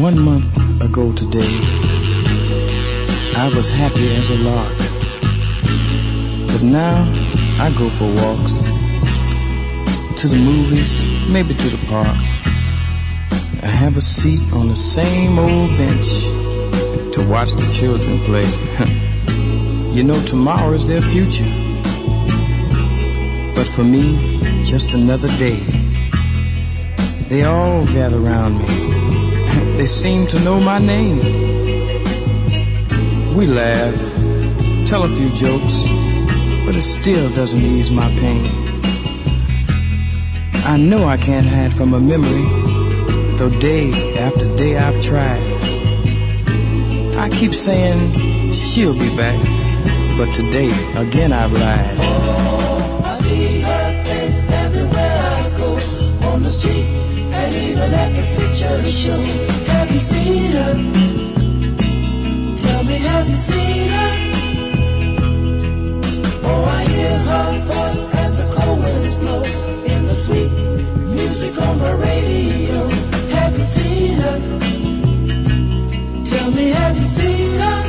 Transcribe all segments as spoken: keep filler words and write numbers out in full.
One month ago today, I was happy as a lark. But now I go for walks, to the movies, maybe to the park. I have a seat on the same old bench to watch the children play. You know, tomorrow is their future, but for me, just another day. They all gather around me. They seem to know my name. We laugh, tell a few jokes, but it still doesn't ease my pain. I know I can't hide from a memory, though day after day I've tried. I keep saying she'll be back, but today again I've lied. Oh, I see her face everywhere I go, on the street and even at the picture show. Have you seen her? Tell me, have you seen her? Oh, I hear her voice as the cold winds blow in the sweet music on my radio. Have you seen her? Tell me, have you seen her?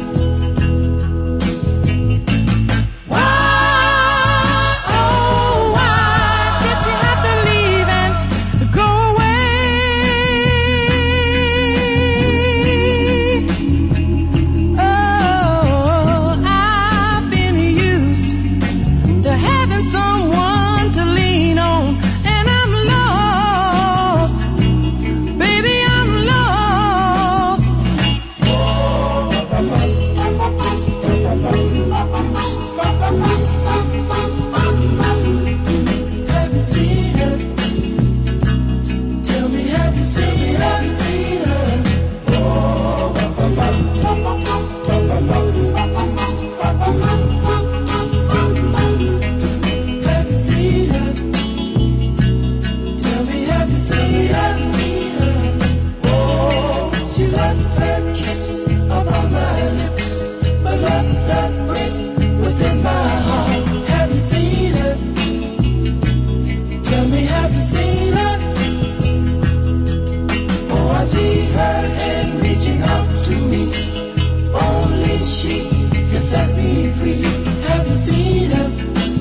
Set me free. Have you seen her?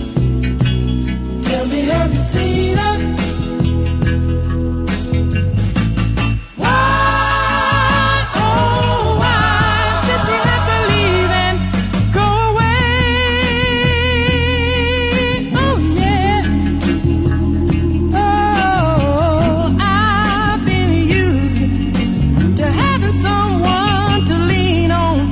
Tell me, have you seen her? Why, oh, why did she have to leave and go away? Oh, yeah. Oh, I've been used to having someone to lean on.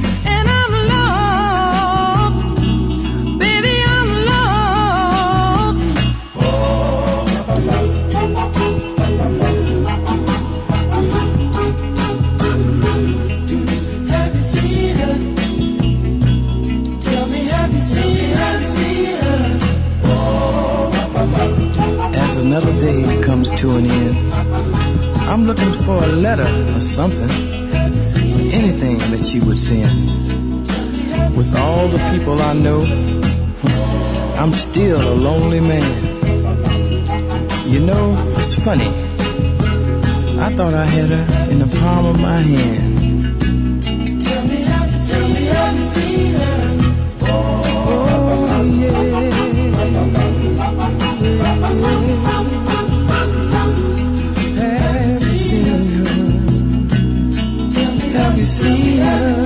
As another day comes to an end, I'm looking for a letter or something, anything that she would send. With all the people I know, I'm still a lonely man. You know, it's funny, I thought I had her in the palm of my hand. Tell me, have you seen me, have you seen her? Oh, yeah. Have you seen her? Tell me, Have you seen her?